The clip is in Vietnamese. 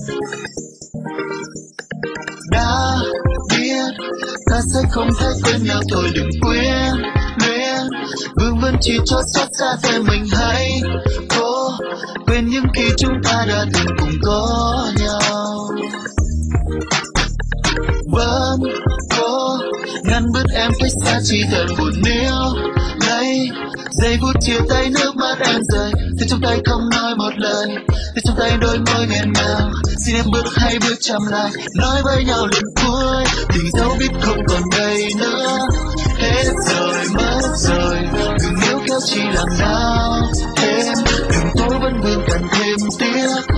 Đã biết ta sẽ không thể quên nhau, thôi đừng quyến luyến vương vấn chỉ cho xót xa để mình hãy cố quên những khi chúng ta đã từng cùng có nhau. Vẫn cố ngăn bước em cách xa chỉ thật buồn níu lấy giây phút chia tay, nước mắt em rơi từ trong tay không nói một lời, từ trong tay đôi môi nghẹn ngào. Xin em bước hay bước chậm lại, nói với nhau lần cuối tình dấu biết không còn đây nữa. Hết rồi mất rồi, đừng níu kéo chỉ làm đau thêm, đừng tối vẫn vương cần thêm tiếc.